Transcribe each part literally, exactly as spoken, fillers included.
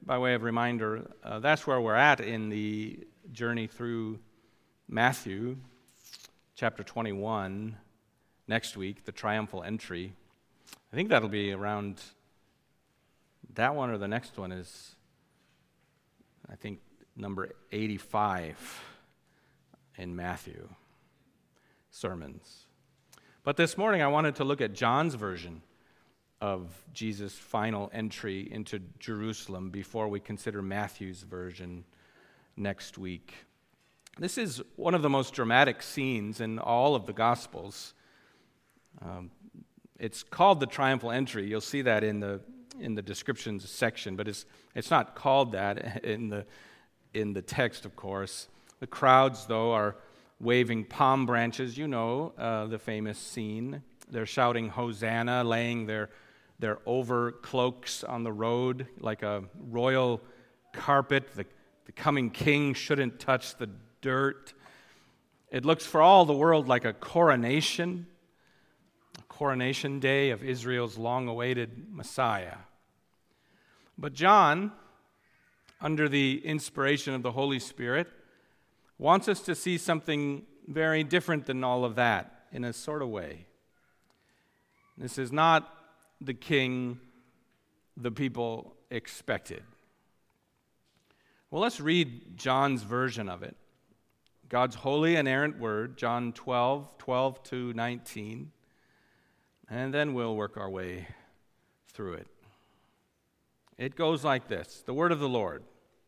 by way of reminder, uh, that's where we're at in the journey through Matthew, chapter twenty-one, next week, the triumphal entry. I think that'll be around that one, or the next one is, I think, number eighty-five in Matthew sermons. But this morning I wanted to look at John's version of Jesus' final entry into Jerusalem before we consider Matthew's version next week. This is one of the most dramatic scenes in all of the Gospels. Um, it's called the triumphal entry. You'll see that in the in the descriptions section, but it's it's not called that in the in the text, of course. The crowds, though, are waving palm branches. You know uh, the famous scene. They're shouting Hosanna, laying their their overcloaks on the road like a royal carpet. The, the coming king shouldn't touch the dirt. It looks for all the world like a coronation, a coronation day of Israel's long-awaited Messiah. But John, under the inspiration of the Holy Spirit, wants us to see something very different than all of that in a sort of way. This is not the king the people expected. Well, let's read John's version of it. God's holy inerrant word, John twelve, twelve to nineteen, and then we'll work our way through it. It goes like this, the word of the Lord.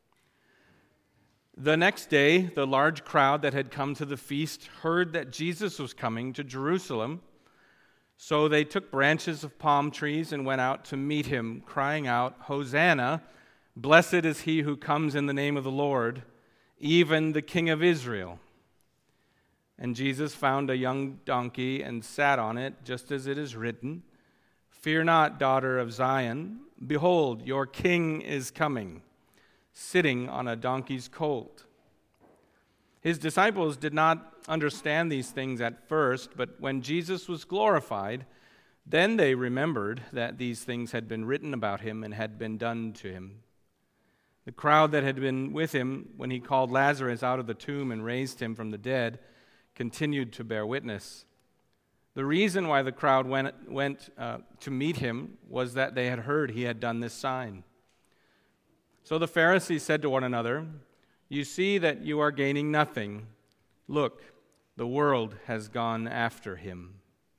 The next day, the large crowd that had come to the feast heard that Jesus was coming to Jerusalem. So they took branches of palm trees and went out to meet him, crying out, "Hosanna, blessed is he who comes in the name of the Lord, even the King of Israel." And Jesus found a young donkey and sat on it, just as it is written, "Fear not, daughter of Zion. Behold, your king is coming, sitting on a donkey's colt." His disciples did not understand these things at first, but when Jesus was glorified, then they remembered that these things had been written about him and had been done to him. The crowd that had been with him when he called Lazarus out of the tomb and raised him from the dead continued to bear witness. The reason why the crowd went, went uh, to meet him was that they had heard he had done this sign. So the Pharisees said to one another, "You see that you are gaining nothing. Look, the world has gone after him."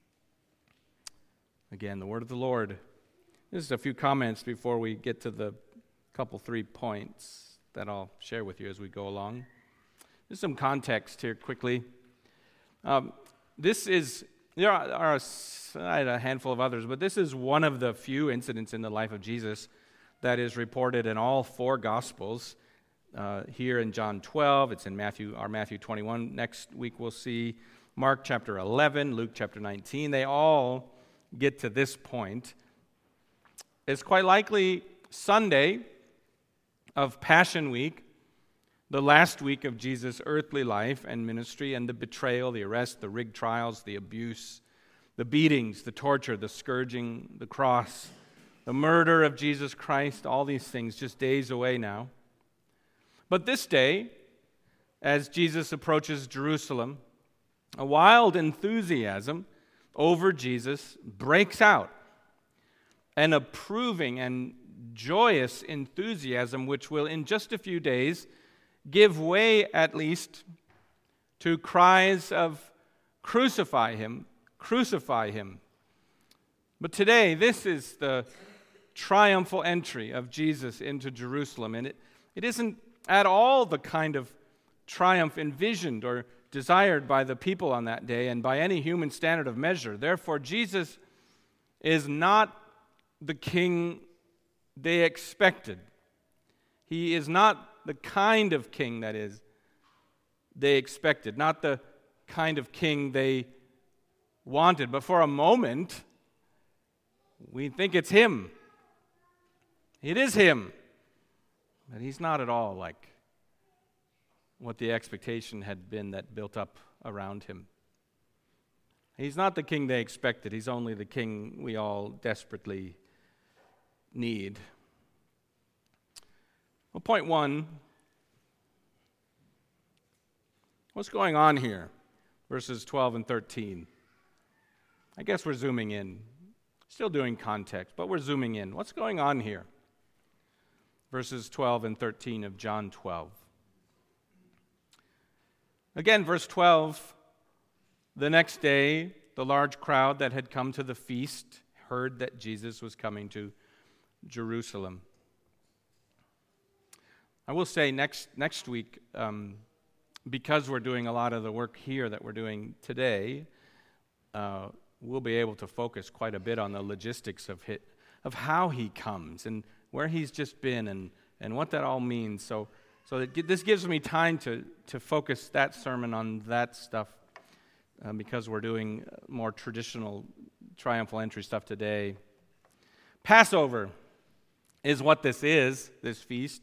Again, the word of the Lord. Just a few comments before we get to the couple, three points that I'll share with you as we go along. Just some context here quickly. Um, this is, there are a, I had a handful of others, but this is one of the few incidents in the life of Jesus that is reported in all four Gospels. Uh, here in John twelve, it's in Matthew, our Matthew twenty-one. Next week we'll see Mark chapter eleven, Luke chapter nineteen. They all get to this point. It's quite likely Sunday of Passion Week, the last week of Jesus' earthly life and ministry, and the betrayal, the arrest, the rigged trials, the abuse, the beatings, the torture, the scourging, the cross, the murder of Jesus Christ, all these things just days away now. But this day, as Jesus approaches Jerusalem, a wild enthusiasm over Jesus breaks out, an approving and joyous enthusiasm which will in just a few days give way at least to cries of "Crucify him, crucify him." But today, this is the triumphal entry of Jesus into Jerusalem, and it, it isn't at all the kind of triumph envisioned or desired by the people on that day and by any human standard of measure. Therefore, Jesus is not the king they expected. He is not the kind of king, that is, they expected, not the kind of king they wanted. But for a moment, we think it's him. It is him. But he's not at all like what the expectation had been that built up around him. He's not the king they expected. He's only the king we all desperately need. Well, point one, what's going on here? Verses twelve and thirteen. I guess we're zooming in. Still doing context, but we're zooming in. What's going on here? Verses twelve and thirteen of John twelve. Again, verse twelve, the next day, the large crowd that had come to the feast heard that Jesus was coming to Jerusalem. I will say next next week, um, because we're doing a lot of the work here that we're doing today, uh, we'll be able to focus quite a bit on the logistics of hit, of how he comes and where he's just been and, and what that all means. So, so that this gives me time to, to focus that sermon on that stuff uh, because we're doing more traditional triumphal entry stuff today. Passover is what this is, this feast.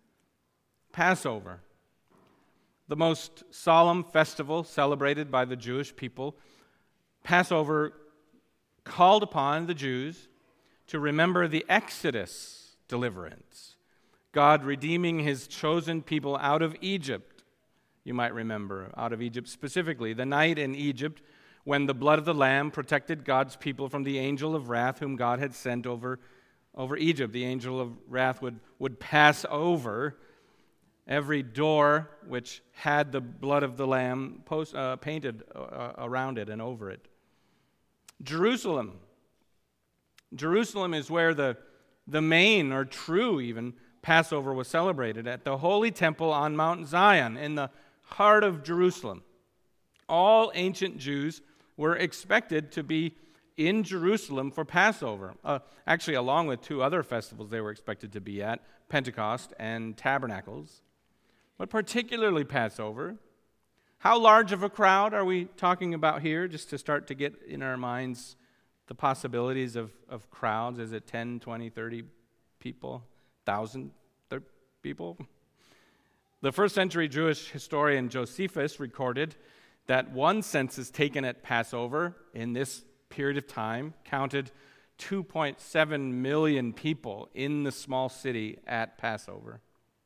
Passover, the most solemn festival celebrated by the Jewish people. Passover called upon the Jews to remember the Exodus deliverance, God redeeming his chosen people out of Egypt. You might remember, out of Egypt specifically, the night in Egypt when the blood of the Lamb protected God's people from the angel of wrath whom God had sent over, over Egypt. The angel of wrath would, would pass over every door which had the blood of the Lamb post, uh, painted uh, around it and over it. Jerusalem. Jerusalem is where the, the main, or true even, Passover was celebrated, at the Holy Temple on Mount Zion, in the heart of Jerusalem. All ancient Jews were expected to be in Jerusalem for Passover. Uh, actually, along with two other festivals they were expected to be at, Pentecost and Tabernacles. But particularly Passover. How large of a crowd are we talking about here, just to start to get in our minds the possibilities of, of crowds? Is it ten, twenty, thirty people, one thousand people? The first century Jewish historian Josephus recorded that one census taken at Passover in this period of time counted two point seven million people in the small city at Passover.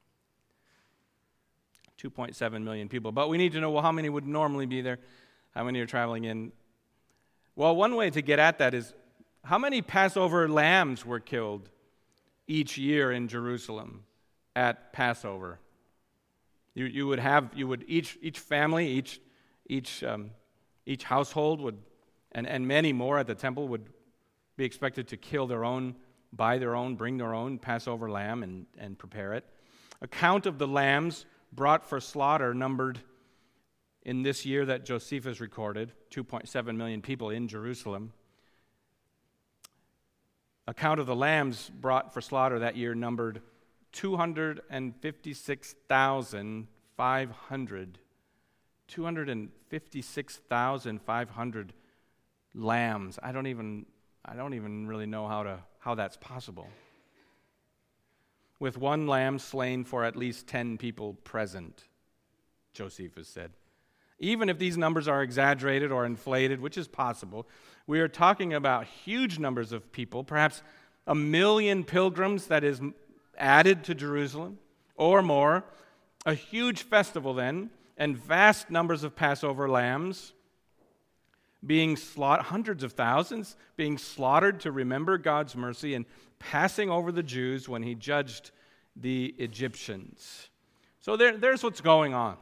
two point seven million people. But we need to know, well, how many would normally be there? How many are traveling in? Well, one way to get at that is, how many Passover lambs were killed each year in Jerusalem at Passover? You you would have, you would, each each family, each each um, each household would, and, and many more at the temple would be expected to kill their own, buy their own, bring their own Passover lamb and, and prepare it. A count of the lambs brought for slaughter numbered, in this year that Josephus recorded, two point seven million people in Jerusalem. A count of the lambs brought for slaughter that year numbered two hundred fifty-six thousand five hundred. two hundred fifty-six thousand five hundred lambs. I don't even I don't even really know how to how that's possible. With one lamb slain for at least ten people present, Josephus said. Even if these numbers are exaggerated or inflated, which is possible, we are talking about huge numbers of people, perhaps a million pilgrims that is added to Jerusalem or more, a huge festival then, and vast numbers of Passover lambs being slaughtered, hundreds of thousands being slaughtered to remember God's mercy and passing over the Jews when he judged the Egyptians. So there, there's what's going on.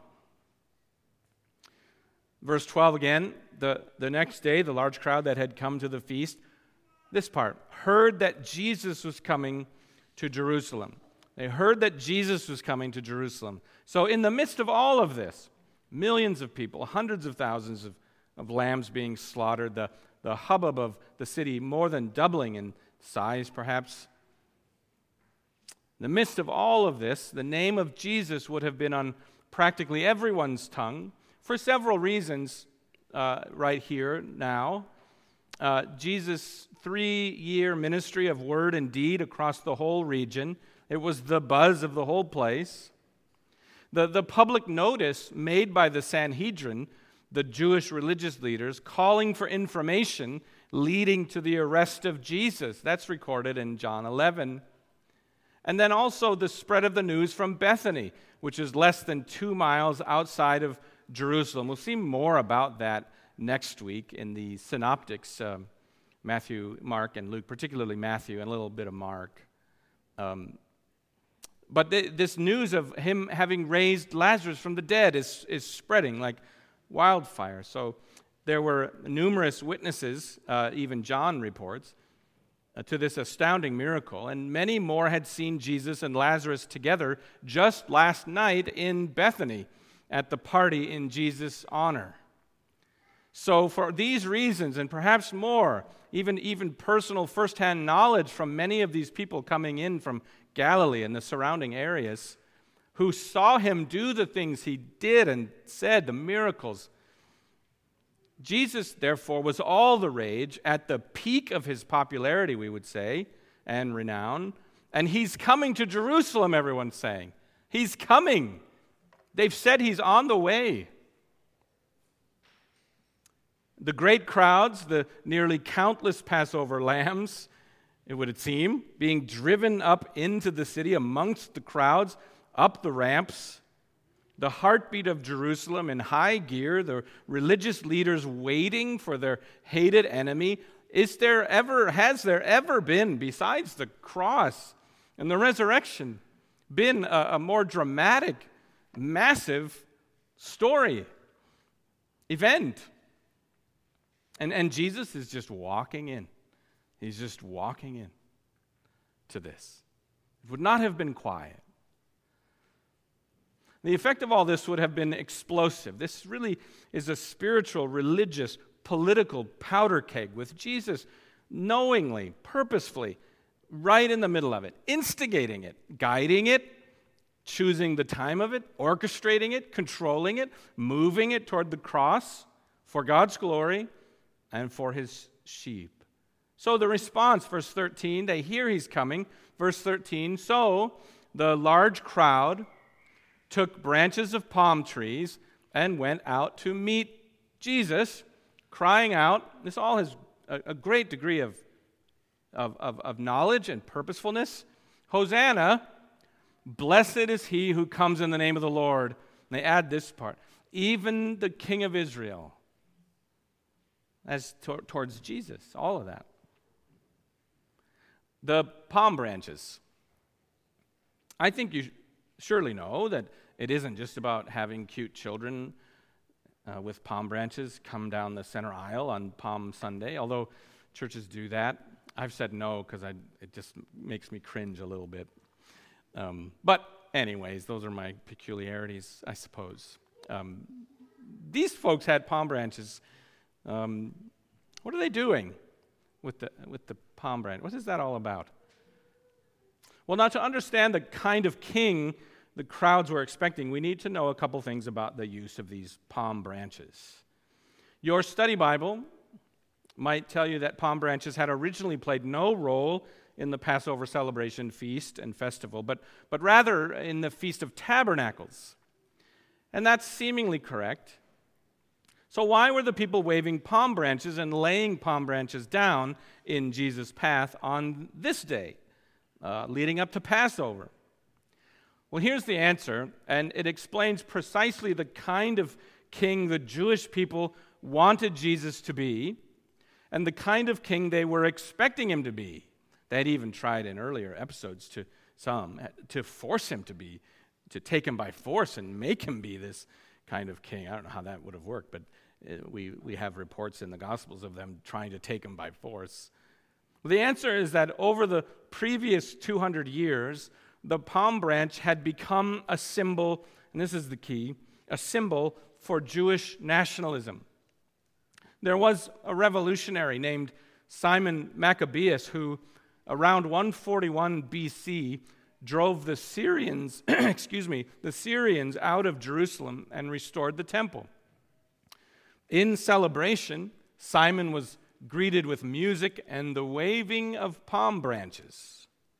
Verse twelve again, the, the next day, the large crowd that had come to the feast, this part, heard that Jesus was coming to Jerusalem. They heard that Jesus was coming to Jerusalem. So in the midst of all of this, millions of people, hundreds of thousands of, of lambs being slaughtered, the, the hubbub of the city more than doubling in size, perhaps. In the midst of all of this, the name of Jesus would have been on practically everyone's tongue for several reasons uh, right here now. Uh, Jesus' three-year ministry of word and deed across the whole region, it was the buzz of the whole place. The, the public notice made by the Sanhedrin, the Jewish religious leaders, calling for information leading to the arrest of Jesus. That's recorded in John eleven. And then also the spread of the news from Bethany, which is less than two miles outside of Jerusalem. We'll see more about that next week in the synoptics, um, Matthew, Mark, and Luke, particularly Matthew, and a little bit of Mark. Um, but th- this news of him having raised Lazarus from the dead is, is spreading like wildfire. So there were numerous witnesses, uh, even John reports, uh, to this astounding miracle, and many more had seen Jesus and Lazarus together just last night in Bethany at the party in Jesus' honor. So for these reasons, and perhaps more, even, even personal firsthand knowledge from many of these people coming in from Galilee and the surrounding areas, who saw him do the things he did and said, the miracles, Jesus, therefore, was all the rage at the peak of his popularity, we would say, and renown. And he's coming to Jerusalem, everyone's saying. He's coming. They've said he's on the way. The great crowds, the nearly countless Passover lambs, it would seem, being driven up into the city amongst the crowds, up the ramps, the heartbeat of Jerusalem in high gear, the religious leaders waiting for their hated enemy. Is there ever, has there ever been, besides the cross and the resurrection, been a, a more dramatic, massive story, event? And, and Jesus is just walking in. He's just walking in to this. It would not have been quiet. The effect of all this would have been explosive. This really is a spiritual, religious, political powder keg with Jesus knowingly, purposefully, right in the middle of it, instigating it, guiding it, choosing the time of it, orchestrating it, controlling it, moving it toward the cross for God's glory and for his sheep. So the response, verse thirteen, they hear he's coming. Verse thirteen, so the large crowd took branches of palm trees and went out to meet Jesus, crying out. This all has a, a great degree of, of, of, of knowledge and purposefulness. Hosanna, blessed is he who comes in the name of the Lord. And they add this part, even the King of Israel, as to, towards Jesus, all of that. The palm branches. I think you surely know that it isn't just about having cute children uh, with palm branches come down the center aisle on Palm Sunday, although churches do that. I've said no because it just makes me cringe a little bit. Um, but anyways, those are my peculiarities, I suppose. Um, these folks had palm branches. Um, what are they doing with the with the palm branch? What is that all about? Well, now to understand the kind of king the crowds were expecting, we need to know a couple things about the use of these palm branches. Your study Bible might tell you that palm branches had originally played no role in the Passover celebration, feast, and festival, but, but rather in the Feast of Tabernacles. And that's seemingly correct. So why were the people waving palm branches and laying palm branches down in Jesus' path on this day, uh, leading up to Passover? Well, here's the answer, and it explains precisely the kind of king the Jewish people wanted Jesus to be and the kind of king they were expecting him to be. They had even tried in earlier episodes to some to force him to be, to take him by force and make him be this kind of king. I don't know how that would have worked, but we, we have reports in the Gospels of them trying to take him by force. Well, the answer is that over the previous two hundred years, the palm branch had become a symbol, and this is the key, a symbol for Jewish nationalism. There was a revolutionary named Simon Maccabeus who, around one forty-one B C, drove the Syrians, excuse me, the Syrians out of Jerusalem and restored the temple. In celebration, Simon was greeted with music and the waving of palm branches.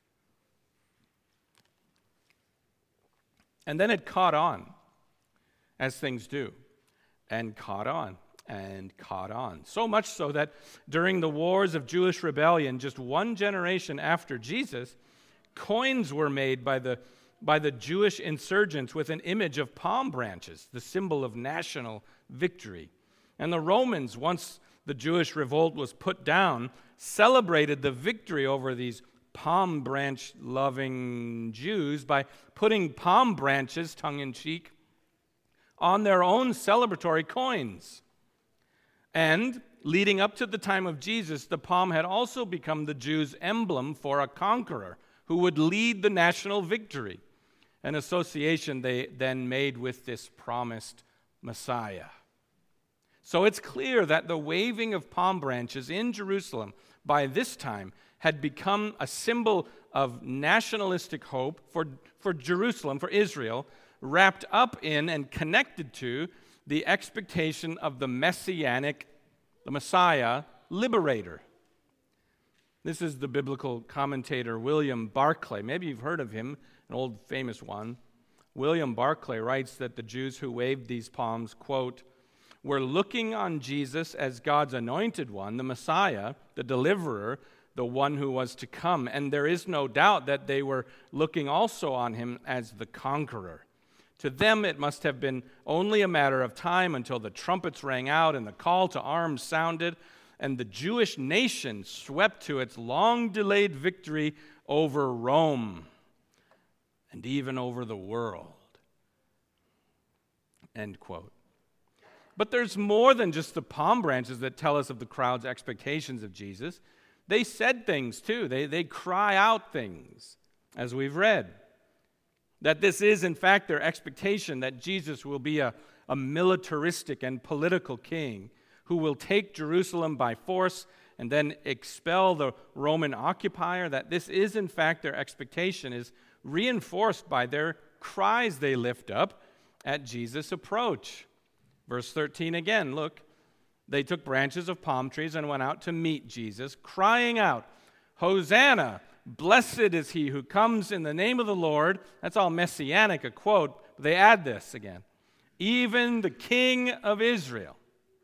And then it caught on, as things do, and caught on, and caught on. So much so that during the wars of Jewish rebellion, just one generation after Jesus, Coins were made by the, by the Jewish insurgents with an image of palm branches, the symbol of national victory. And the Romans, once the Jewish revolt was put down, celebrated the victory over these palm branch-loving Jews by putting palm branches, tongue-in-cheek, on their own celebratory coins. And leading up to the time of Jesus, the palm had also become the Jews' emblem for a conqueror who would lead the national victory, an association they then made with this promised Messiah. So it's clear that the waving of palm branches in Jerusalem by this time had become a symbol of nationalistic hope for, for Jerusalem, for Israel, wrapped up in and connected to the expectation of the Messianic, the Messiah, liberator. This is the biblical commentator William Barclay. Maybe you've heard of him, an old famous one. William Barclay writes that the Jews who waved these palms, quote, were looking on Jesus as God's anointed one, the Messiah, the deliverer, the one who was to come. And there is no doubt that they were looking also on him as the conqueror. To them, it must have been only a matter of time until the trumpets rang out and the call to arms sounded, and the Jewish nation swept to its long-delayed victory over Rome and even over the world. End quote. But there's more than just the palm branches that tell us of the crowd's expectations of Jesus. They said things too. They, they cry out things, as we've read. That this is, in fact, their expectation that Jesus will be a, a militaristic and political king who will take Jerusalem by force and then expel the Roman occupier. That this is, in fact, their expectation is reinforced by their cries they lift up at Jesus' approach. Verse thirteen again, look. They took branches of palm trees and went out to meet Jesus, crying out, Hosanna! Blessed is he who comes in the name of the Lord. That's all messianic, a quote. But they add this again. Even the King of Israel.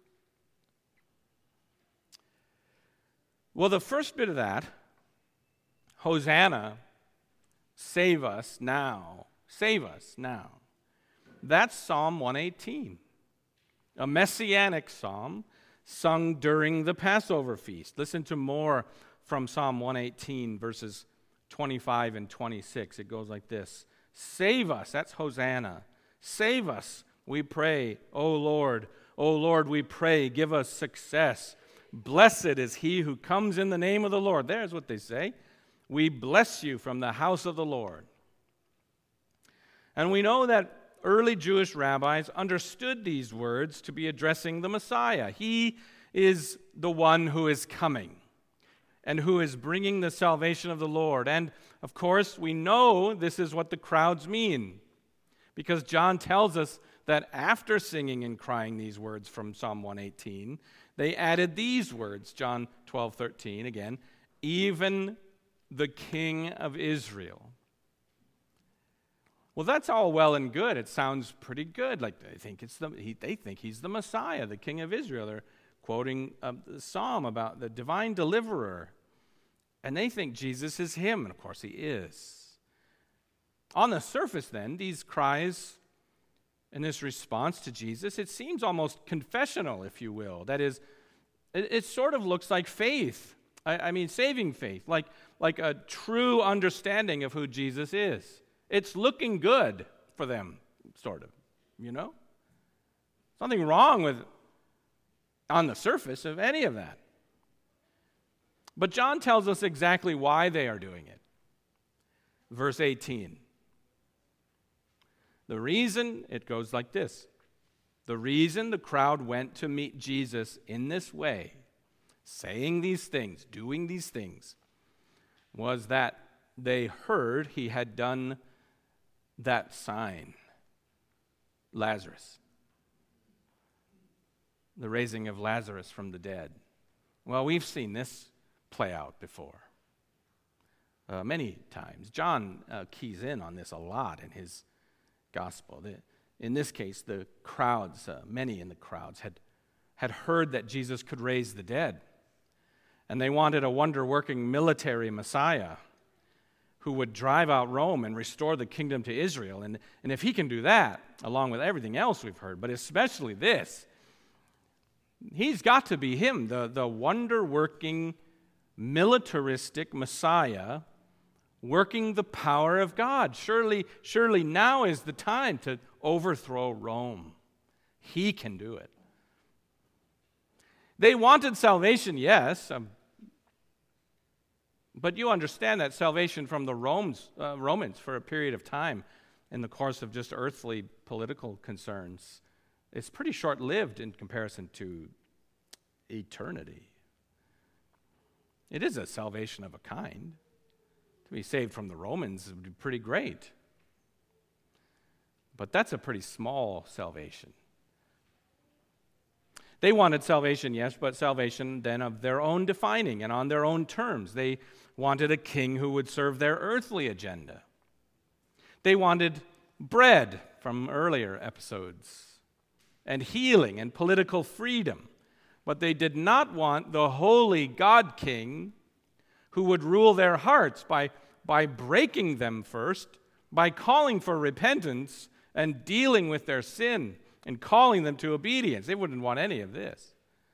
Well, the first bit of that, Hosanna, save us now, save us now. That's Psalm one eighteen, a messianic psalm sung during the Passover feast. Listen to more from Psalm one eighteen, verses twenty-five and twenty-six. It goes like this. Save us, that's Hosanna. Save us, we pray, O Lord. O Lord, we pray, give us success. Blessed is he who comes in the name of the Lord. There's what they say. We bless you from the house of the Lord. And we know that early Jewish rabbis understood these words to be addressing the Messiah. He is the one who is coming and who is bringing the salvation of the Lord. And, of course, we know this is what the crowds mean, because John tells us that after singing and crying these words from Psalm one eighteen, they added these words, John twelve thirteen, again, even the King of Israel. Well, that's all well and good. It sounds pretty good. Like they think it's the he, they think he's the Messiah, the King of Israel. They're quoting a psalm about the divine deliverer, and they think Jesus is him, and of course he is. On the surface, then, these cries and this response to Jesus, it seems almost confessional, if you will. That is, it, it sort of looks like faith. I, I mean, saving faith, like like a true understanding of who Jesus is. It's looking good for them, sort of, you know? Nothing wrong with, on the surface, of any of that. But John tells us exactly why they are doing it. Verse eighteen. The reason, it goes like this. The reason the crowd went to meet Jesus in this way, saying these things, doing these things, was that they heard he had done that sign, Lazarus, the raising of Lazarus from the dead. Well, we've seen this play out before, uh, many times. John uh, keys in on this a lot in his gospel. The, in this case, the crowds, uh, many in the crowds, had, had heard that Jesus could raise the dead, and they wanted a wonder-working military Messiah. who would drive out Rome and restore the kingdom to Israel. And, and if he can do that, along with everything else we've heard, but especially this, he's got to be him, the, the wonder-working, militaristic Messiah, working the power of God. Surely, surely now is the time to overthrow Rome. He can do it. They wanted salvation, yes, um, but you understand that salvation from the Romans, uh, Romans for a period of time in the course of just earthly political concerns, it's pretty short-lived in comparison to eternity. It is a salvation of a kind. To be saved from the Romans would be pretty great. But that's a pretty small salvation. They wanted salvation, yes, but salvation then of their own defining and on their own terms. They wanted a king who would serve their earthly agenda. They wanted bread from earlier episodes and healing and political freedom. But they did not want the holy God King who would rule their hearts by, by breaking them first, by calling for repentance and dealing with their sin and calling them to obedience. They wouldn't want any of this.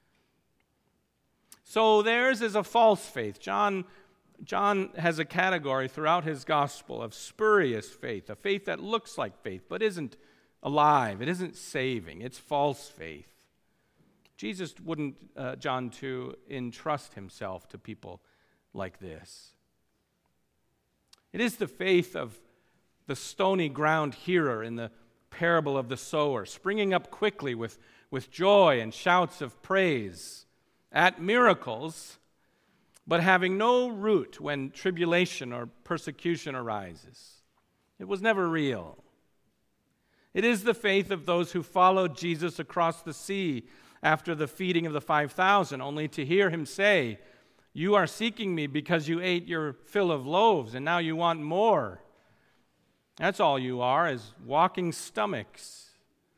So theirs is a false faith. John, John has a category throughout his gospel of spurious faith, a faith that looks like faith but isn't alive. It isn't saving. It's false faith. Jesus wouldn't, uh, John two, entrust himself to people like this. It is the faith of the stony ground hearer in the parable of the sower, springing up quickly with, with joy and shouts of praise at miracles, but having no root when tribulation or persecution arises. It was never real. It is the faith of those who followed Jesus across the sea after the feeding of the five thousand, only to hear him say, "You are seeking me because you ate your fill of loaves, and now you want more." That's all you are, is walking stomachs.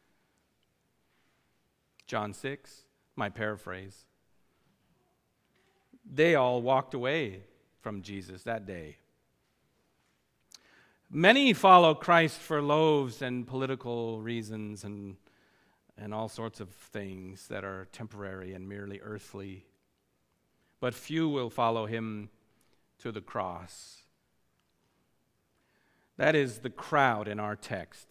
John six, my paraphrase. They all walked away from Jesus that day. Many follow Christ for loaves and political reasons and, and all sorts of things that are temporary and merely earthly. But few will follow him to the cross. That is the crowd in our text.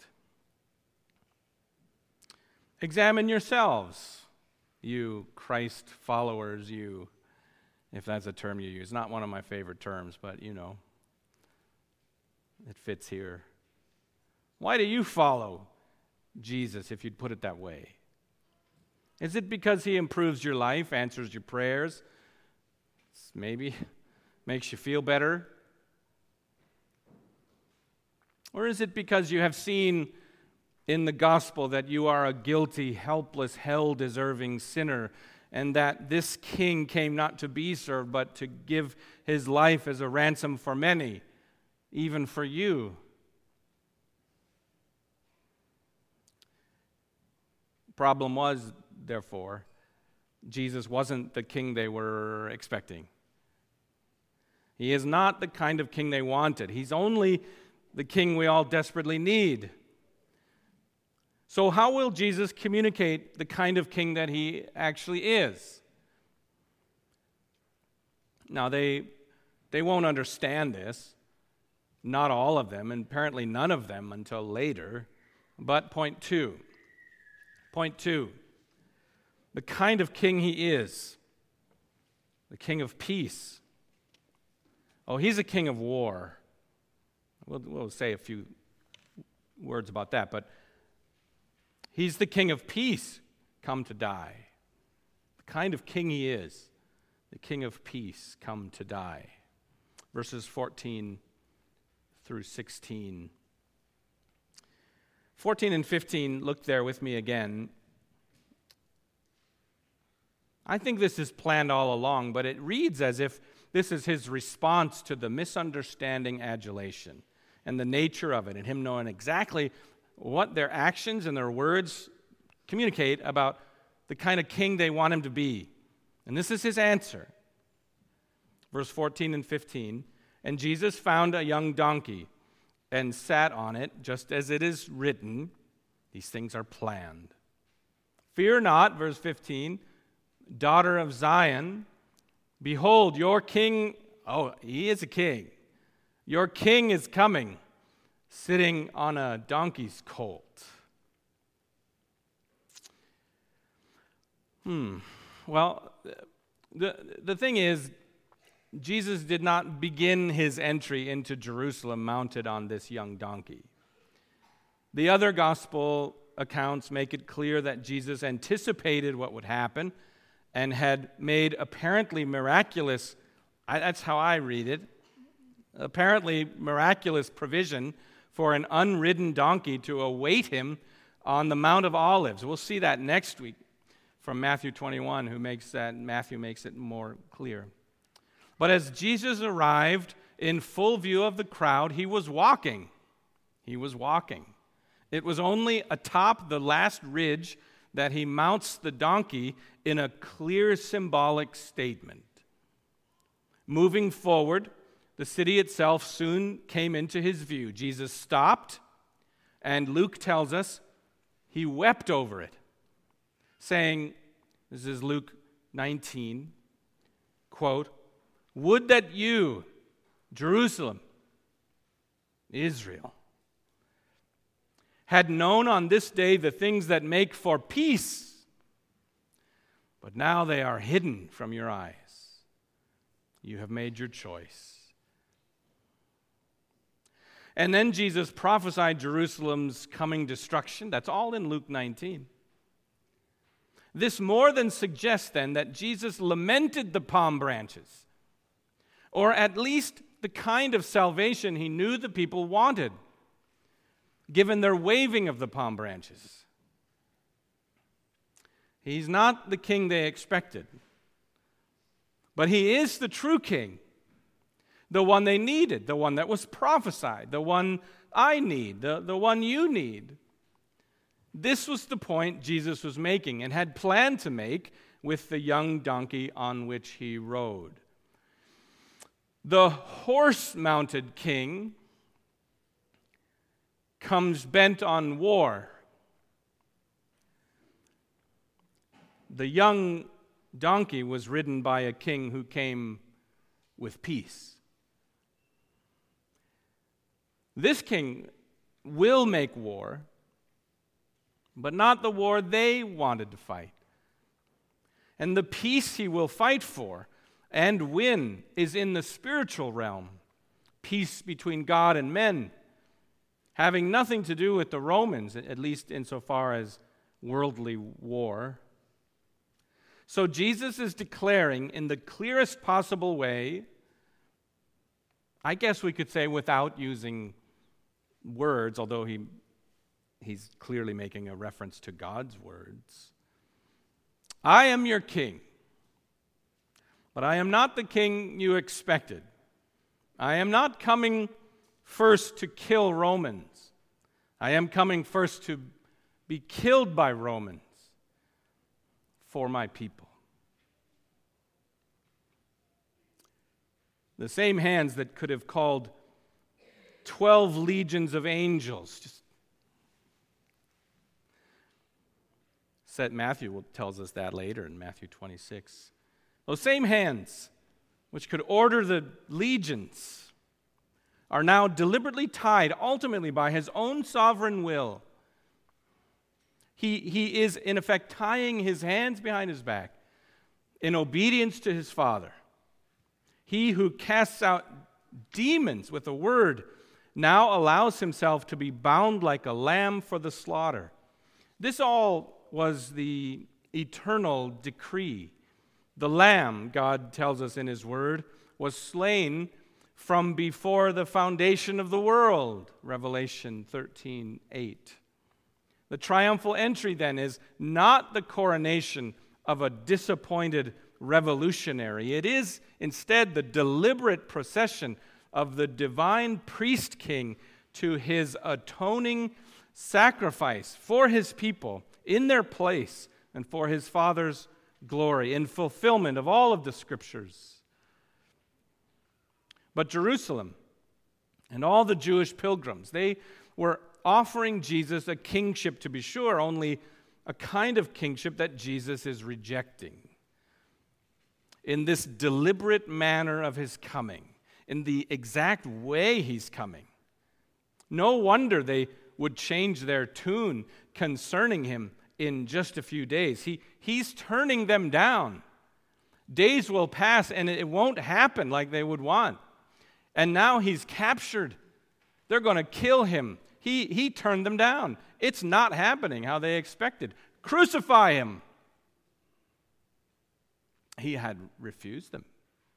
Examine yourselves, you Christ followers, you, if that's a term you use. Not one of my favorite terms, but you know, it fits here. Why do you follow Jesus, if you'd put it that way? Is it because he improves your life, answers your prayers, maybe makes you feel better? Or is it because you have seen in the gospel that you are a guilty, helpless, hell-deserving sinner, and that this king came not to be served, but to give his life as a ransom for many, even for you? Problem was, therefore, Jesus wasn't the king they were expecting. He is not the kind of king they wanted. He's only the king we all desperately need. So how will Jesus communicate the kind of king that he actually is? Now, they, they won't understand this, not all of them, and apparently none of them until later. But point two, point two, the kind of king he is, the king of peace. Oh, he's a king of war. We'll, we'll say a few words about that, but he's the king of peace come to die. The kind of king he is, the king of peace come to die. Verses fourteen through sixteen. fourteen and fifteen, look there with me again. I think this is planned all along, but it reads as if this is his response to the misunderstanding adulation and the nature of it, and him knowing exactly what their actions and their words communicate about the kind of king they want him to be. And this is his answer. Verse fourteen and fifteen. And Jesus found a young donkey and sat on it, just as it is written. These things are planned. Fear not, verse fifteen, daughter of Zion, behold, your king, oh, he is a king. Your king is coming, sitting on a donkey's colt. Hmm. Well, the, the thing is, Jesus did not begin his entry into Jerusalem mounted on this young donkey. The other gospel accounts make it clear that Jesus anticipated what would happen and had made apparently miraculous, I, that's how I read it, apparently miraculous provision for an unridden donkey to await him on the Mount of Olives. We'll see that next week from Matthew twenty-one, who makes that, Matthew makes it more clear. But as Jesus arrived in full view of the crowd, he was walking. He was walking. It was only atop the last ridge that he mounts the donkey in a clear symbolic statement. Moving forward, the city itself soon came into his view. Jesus stopped, and Luke tells us he wept over it, saying, this is Luke nineteen, quote, would that you, Jerusalem, Israel, had known on this day the things that make for peace, but now they are hidden from your eyes. You have made your choice. And then Jesus prophesied Jerusalem's coming destruction. That's all in Luke nineteen. This more than suggests then that Jesus lamented the palm branches, or at least the kind of salvation he knew the people wanted, given their waving of the palm branches. He's not the king they expected, but he is the true king, the one they needed, the one that was prophesied, the one I need, the, the one you need. This was the point Jesus was making and had planned to make with the young donkey on which he rode. The horse-mounted king comes bent on war. The young donkey was ridden by a king who came with peace. This king will make war, but not the war they wanted to fight. And the peace he will fight for and win is in the spiritual realm, peace between God and men, having nothing to do with the Romans, at least insofar as worldly war. So Jesus is declaring in the clearest possible way, I guess we could say without using words, although he he's clearly making a reference to God's words, I am your king, but I am not the king you expected. I am not coming first to kill Romans. I am coming first to be killed by Romans for my people. The same hands that could have called twelve legions of angels, just said Matthew tells us that later in Matthew twenty-six. Those same hands which could order the legions are now deliberately tied ultimately by his own sovereign will. He, he is, in effect, tying his hands behind his back in obedience to his Father. He who casts out demons with a word now allows himself to be bound like a lamb for the slaughter. This all was the eternal decree. The lamb, God tells us in his word, was slain from before the foundation of the world, Revelation thirteen eight. The triumphal entry, then, is not the coronation of a disappointed revolutionary. It is instead the deliberate procession of the divine priest king to his atoning sacrifice for his people in their place and for his Father's glory, in fulfillment of all of the Scriptures. But Jerusalem and all the Jewish pilgrims, they were offering Jesus a kingship, to be sure, only a kind of kingship that Jesus is rejecting. In this deliberate manner of his coming, in the exact way he's coming. No wonder they would change their tune concerning him in just a few days. He, he's turning them down. Days will pass and it won't happen like they would want. And now he's captured. They're going to kill him. He, he turned them down. It's not happening how they expected. Crucify him. He had refused them.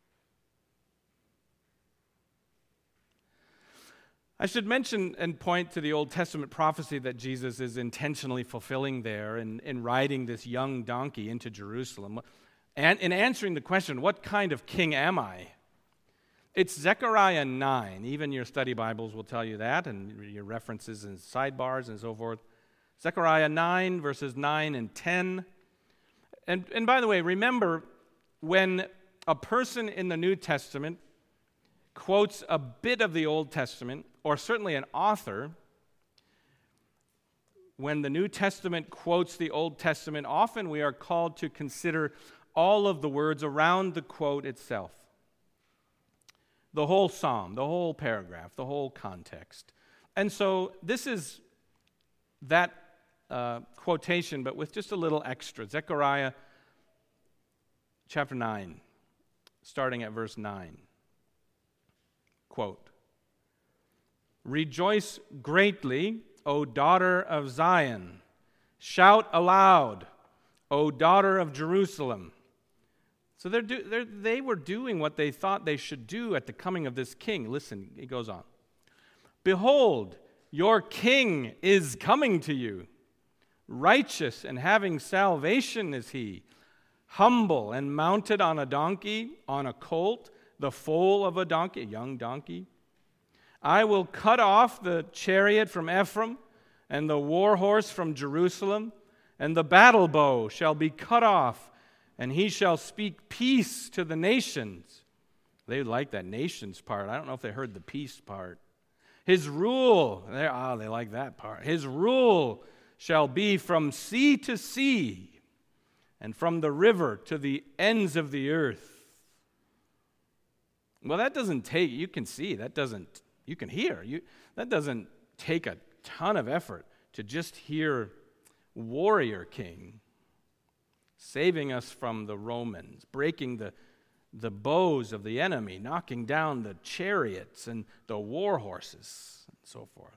I should mention and point to the Old Testament prophecy that Jesus is intentionally fulfilling there in, in riding this young donkey into Jerusalem. And in answering the question, what kind of king am I? It's Zechariah nine. Even your study Bibles will tell you that, and your references and sidebars and so forth. Zechariah nine, verses nine and ten. And, and by the way, remember, when a person in the New Testament quotes a bit of the Old Testament, or certainly an author, when the New Testament quotes the Old Testament, often we are called to consider all of the words around the quote itself. The whole psalm, the whole paragraph, the whole context. And so this is that uh, quotation, but with just a little extra. Zechariah chapter nine, starting at verse nine. Quote, "Rejoice greatly, O daughter of Zion. Shout aloud, O daughter of Jerusalem." So they're do, they're, they were doing what they thought they should do at the coming of this king. Listen, he goes on. "Behold, your king is coming to you. Righteous and having salvation is he. Humble and mounted on a donkey, on a colt, the foal of a donkey, a young donkey. I will cut off the chariot from Ephraim, and the war horse from Jerusalem, and the battle bow shall be cut off, and he shall speak peace to the nations." They like that nations part. I don't know if they heard the peace part. "His rule," ah, oh, they like that part. "His rule shall be from sea to sea, and from the river to the ends of the earth." Well, that doesn't take, you can see, that doesn't, you can hear, you, that doesn't take a ton of effort to just hear warrior king saving us from the Romans, breaking the, the bows of the enemy, knocking down the chariots and the war horses, and so forth.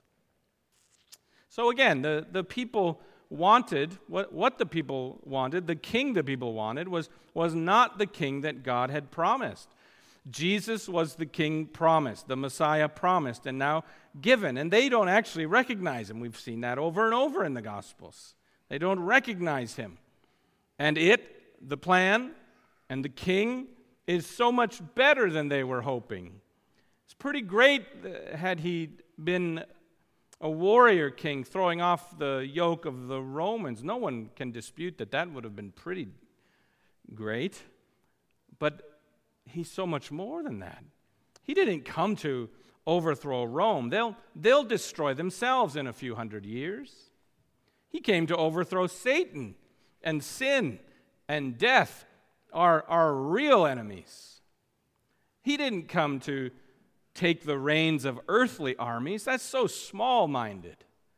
So again, the, the people wanted, what, what the people wanted, the king the people wanted, was, was not the king that God had promised. Jesus was the king promised, the Messiah promised, and now given. And they don't actually recognize him. We've seen that over and over in the Gospels. They don't recognize him. And it, the plan, and the king is so much better than they were hoping. It's pretty great had he been a warrior king throwing off the yoke of the Romans. No one can dispute that that would have been pretty great. But he's so much more than that. He didn't come to overthrow Rome. They'll, they'll destroy themselves in a few hundred years. He came to overthrow Satan and sin and death, our, our real enemies. He didn't come to take the reins of earthly armies. That's so small-minded.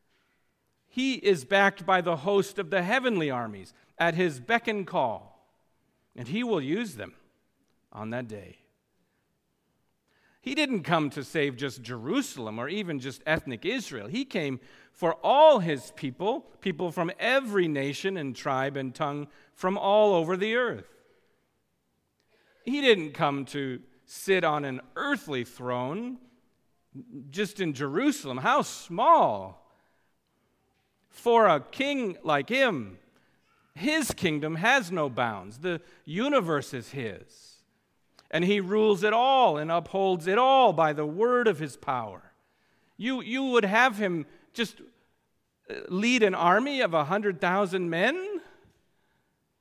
He is backed by the host of the heavenly armies at his beck and call, and he will use them on that day. He didn't come to save just Jerusalem or even just ethnic Israel. He came for all his people, people from every nation and tribe and tongue from all over the earth. He didn't come to sit on an earthly throne just in Jerusalem. How small for a king like him. His kingdom has no bounds. The universe is his. And he rules it all and upholds it all by the word of his power. You, you would have him just lead an army of a hundred thousand men?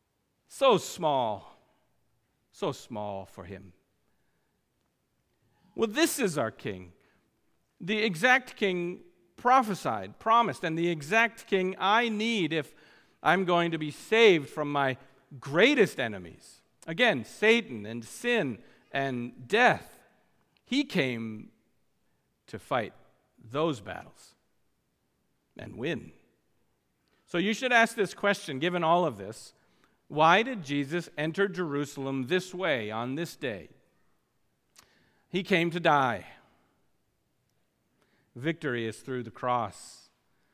So small. So small for him. Well, this is our king. The exact king prophesied, promised, and the exact king I need if I'm going to be saved from my greatest enemies. Again, Satan and sin and death. He came to fight those battles and win. So you should ask this question, given all of this: why did Jesus enter Jerusalem this way on this day? He came to die. Victory is through the cross.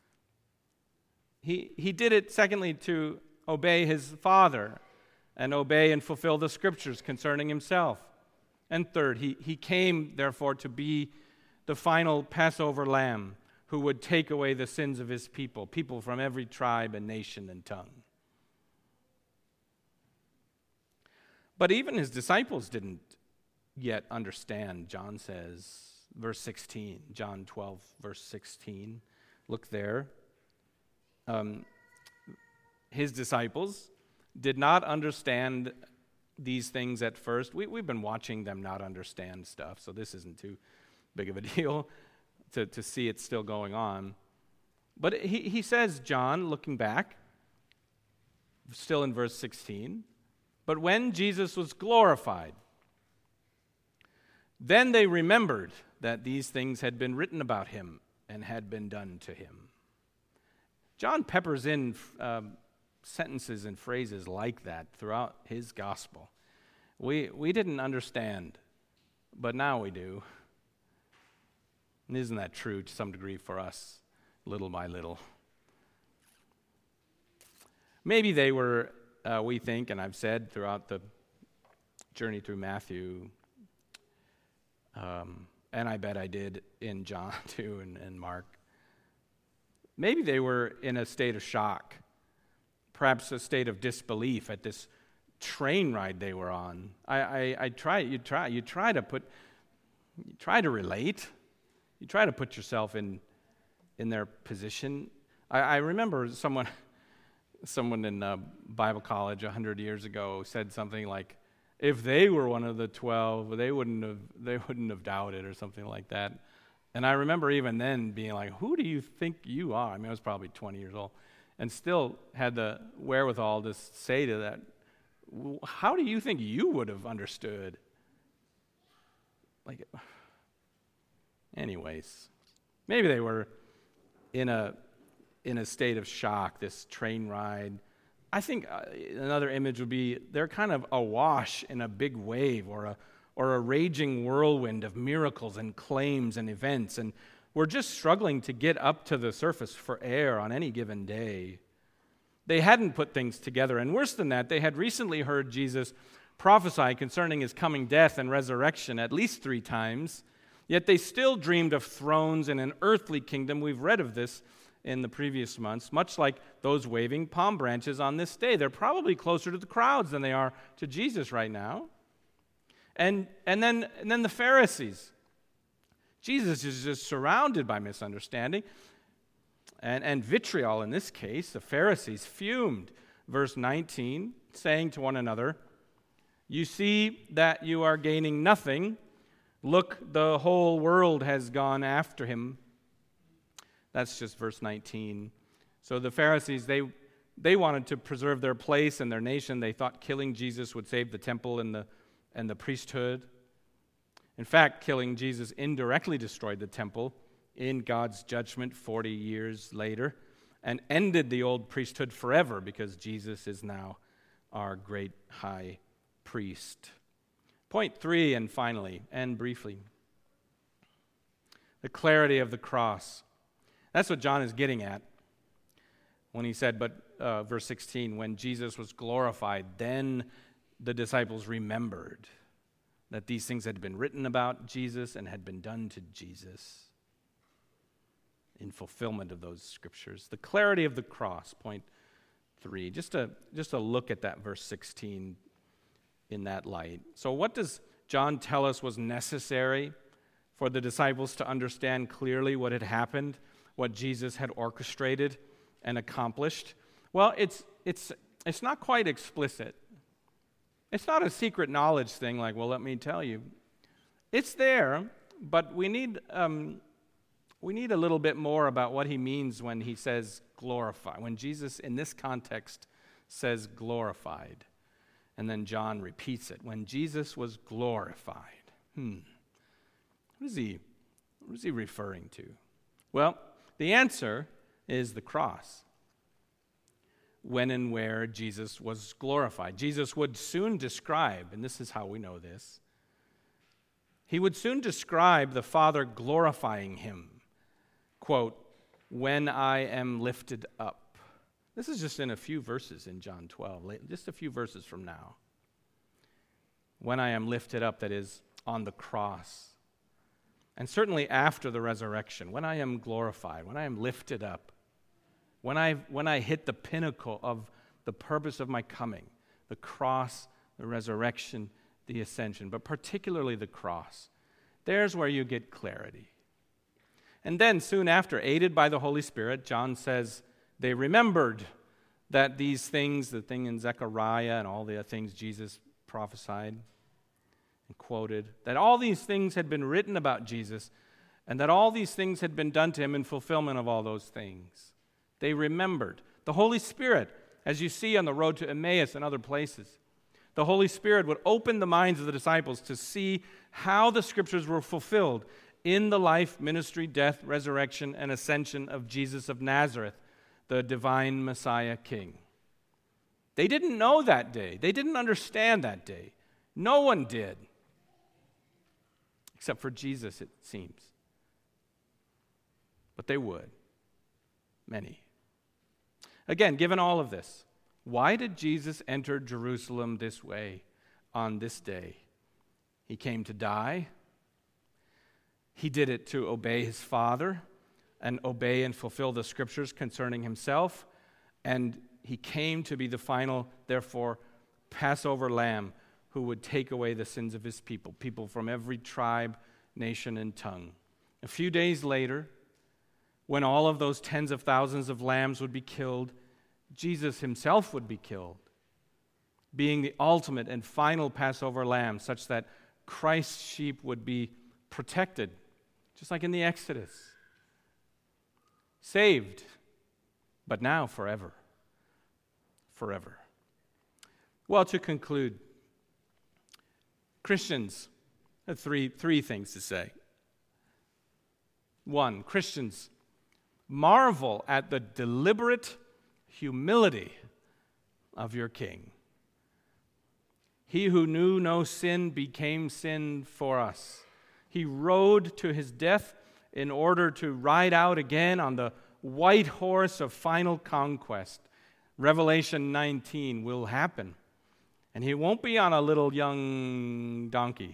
He, he did it, secondly, to obey his Father and obey and fulfill the Scriptures concerning himself. And third, he, he came, therefore, to be the final Passover lamb who would take away the sins of his people, people from every tribe and nation and tongue. But even his disciples didn't yet understand, John says. Verse sixteen, John twelve, verse sixteen. Look there. Um, his disciples did not understand these things at first. We, we've been watching them not understand stuff, so this isn't too big of a deal to, to see it still going on. But he, he says, John, looking back, still in verse sixteen, but when Jesus was glorified, then they remembered that these things had been written about him and had been done to him. John peppers in uh, sentences and phrases like that throughout his gospel. We, we didn't understand, but now we do. And isn't that true to some degree for us, little by little? Maybe they were, uh, we think, and I've said throughout the journey through Matthew, um, and I bet I did in John too and, and Mark, maybe they were in a state of shock, perhaps a state of disbelief at this train ride they were on. I, I, I try, you try, you try to put, you try to relate, you try to put yourself in, in their position. I, I remember someone, someone in uh, Bible college a hundred years ago said something like, if they were one of the twelve, they wouldn't have they wouldn't have doubted, or something like that. And I remember even then being like, who do you think you are? I mean, I was probably twenty years old, and still had the wherewithal to say to that, how do you think you would have understood? Like, anyways, maybe they were in a in a state of shock, this train ride. I think uh, another image would be they're kind of awash in a big wave or a or a raging whirlwind of miracles and claims and events, and we're just struggling to get up to the surface for air on any given day. They hadn't put things together, and worse than that, they had recently heard Jesus prophesy concerning his coming death and resurrection at least three times, yet they still dreamed of thrones and an earthly kingdom. We've read of this in the previous months, much like those waving palm branches on this day. They're probably closer to the crowds than they are to Jesus right now. And and then and then the Pharisees. Jesus is just surrounded by misunderstanding and, and vitriol in this case. The Pharisees fumed. Verse nineteen, saying to one another, "You see that you are gaining nothing. Look, the whole world has gone after him." That's just verse nineteen. So the Pharisees, they they wanted to preserve their place and their nation. They thought killing Jesus would save the temple and the and the priesthood. In fact, killing Jesus indirectly destroyed the temple in God's judgment forty years later and ended the old priesthood forever, because Jesus is now our great high priest. Point three, and finally, and briefly, the clarity of the cross. That's what John is getting at when he said, but uh, verse sixteen, when Jesus was glorified, then the disciples remembered that these things had been written about Jesus and had been done to Jesus in fulfillment of those scriptures. The clarity of the cross, point three. Just a, just a look at that verse sixteen in that light. So what does John tell us was necessary for the disciples to understand clearly what had happened, what Jesus had orchestrated and accomplished? Well, it's it's it's not quite explicit. It's not a secret knowledge thing like, well, let me tell you. It's there, but we need um, we need a little bit more about what he means when he says glorify. When Jesus, in this context, says glorified, and then John repeats it. When Jesus was glorified. Hmm. What is he, what is he referring to? Well, the answer is the cross. When and where Jesus was glorified. Jesus would soon describe, and this is how we know this, he would soon describe the Father glorifying him. Quote, when I am lifted up. This is just in a few verses in John twelve, just a few verses from now. When I am lifted up, that is, on the cross. And certainly after the resurrection, when I am glorified, when I am lifted up, when I when I hit the pinnacle of the purpose of my coming, the cross, the resurrection, the ascension, but particularly the cross, there's where you get clarity. And then soon after, aided by the Holy Spirit, John says they remembered that these things, the thing in Zechariah and all the things Jesus prophesied and quoted, that all these things had been written about Jesus and that all these things had been done to him in fulfillment of all those things. They remembered. The Holy Spirit, as you see on the road to Emmaus and other places, the Holy Spirit would open the minds of the disciples to see how the Scriptures were fulfilled in the life, ministry, death, resurrection, and ascension of Jesus of Nazareth, the divine Messiah King. They didn't know that day. They didn't understand that day. No one did. Except for Jesus, it seems. But they would. Many. Again, given all of this, why did Jesus enter Jerusalem this way on this day? He came to die. He did it to obey his Father and obey and fulfill the Scriptures concerning himself. And he came to be the final, therefore, Passover lamb who would take away the sins of his people, people from every tribe, nation, and tongue. A few days later, when all of those tens of thousands of lambs would be killed, Jesus himself would be killed, being the ultimate and final Passover lamb, such that Christ's sheep would be protected, just like in the Exodus. Saved, but now forever. Forever. Well, to conclude, Christians have three, three things to say. One, Christians marvel at the deliberate humility of your King. He who knew no sin became sin for us. He rode to his death in order to ride out again on the white horse of final conquest. Revelation nineteen will happen. And he won't be on a little young donkey.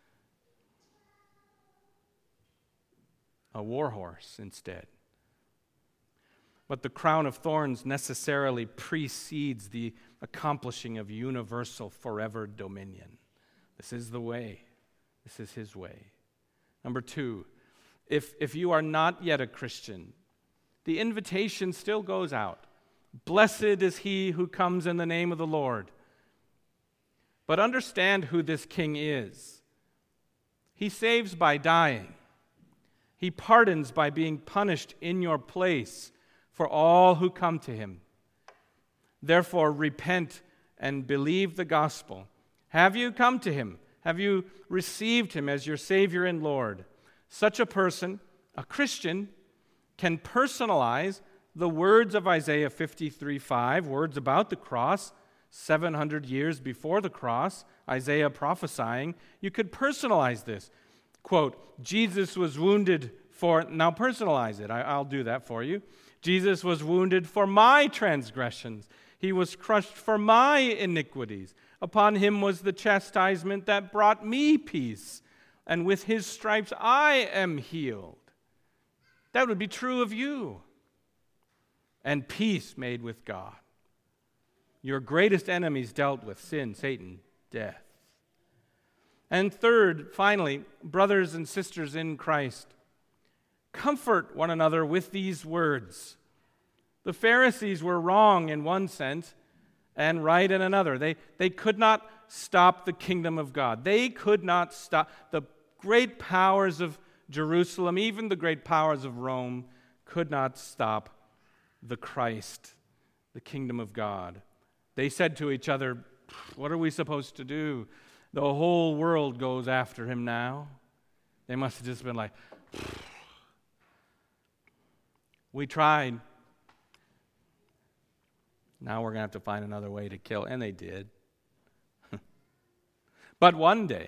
A war horse instead. But the crown of thorns necessarily precedes the accomplishing of universal forever dominion. This is the way. This is his way. Number two, if, if you are not yet a Christian, the invitation still goes out. Blessed is he who comes in the name of the Lord. But understand who this King is. He saves by dying. He pardons by being punished in your place for all who come to him. Therefore, repent and believe the gospel. Have you come to him? Have you received him as your Savior and Lord? Such a person, a Christian, can personalize the words of Isaiah fifty-three five, words about the cross, seven hundred years before the cross, Isaiah prophesying. You could personalize this. Quote, Jesus was wounded for, now personalize it, I, I'll do that for you. Jesus was wounded for my transgressions. He was crushed for my iniquities. Upon him was the chastisement that brought me peace, and with his stripes I am healed. That would be true of you. And peace made with God. Your greatest enemies dealt with sin, Satan, death. And third, finally, brothers and sisters in Christ, comfort one another with these words. The Pharisees were wrong in one sense and right in another. They, they could not stop the kingdom of God. They could not stop the great powers of Jerusalem, even the great powers of Rome, could not stop the Christ, the kingdom of God. They said to each other, what are we supposed to do? The whole world goes after him now. They must have just been like, we tried. Now we're going to have to find another way to kill. And they did. But one day,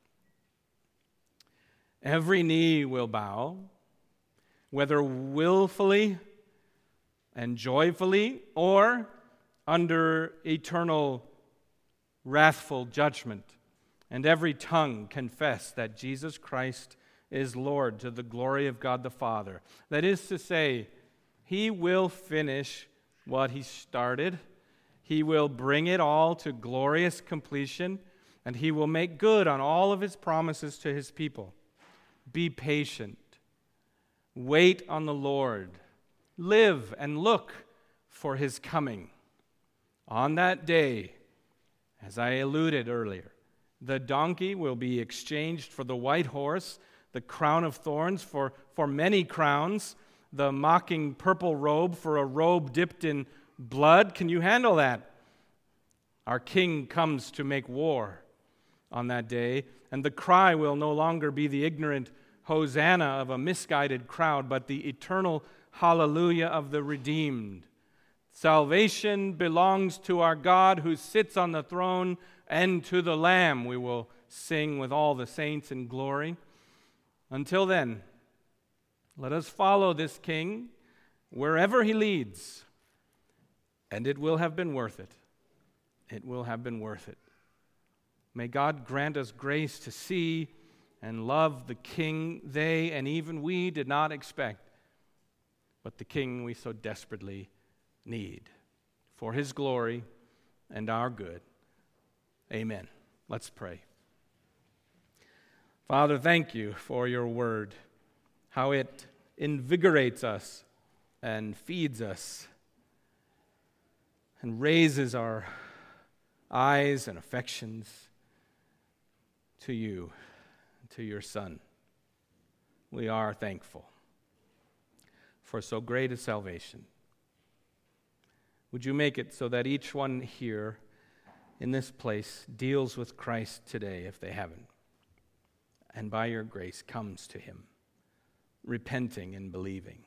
every knee will bow, whether willfully and joyfully or under eternal wrathful judgment, and every tongue confess that Jesus Christ is Lord to the glory of God the Father. That is to say, he will finish what he started. He will bring it all to glorious completion, and he will make good on all of his promises to his people. Be patient. Wait on the Lord. Live and look for his coming. On that day, as I alluded earlier, the donkey will be exchanged for the white horse, the crown of thorns for, for many crowns, the mocking purple robe for a robe dipped in blood. Can you handle that? Our King comes to make war on that day, and the cry will no longer be the ignorant Hosanna of a misguided crowd, but the eternal hallelujah of the redeemed. Salvation belongs to our God who sits on the throne and to the Lamb, we will sing with all the saints in glory. Until then, let us follow this King wherever he leads, and it will have been worth it. It will have been worth it. May God grant us grace to see and love the King they and even we did not expect, but the King we so desperately need for his glory and our good. Amen. Let's pray. Father, thank you for your word, how it invigorates us and feeds us and raises our eyes and affections to you, to your Son. We are thankful for so great a salvation. Would you make it so that each one here in this place deals with Christ today, if they haven't, and by your grace comes to him, repenting and believing.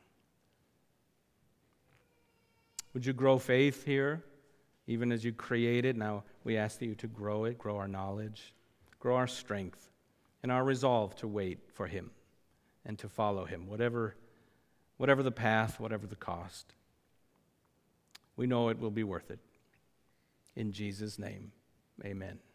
Would you grow faith here, even as you created? Now we ask that you to grow it, grow our knowledge, grow our strength, and our resolve to wait for him and to follow him, whatever, whatever the path, whatever the cost. We know it will be worth it. In Jesus' name, amen.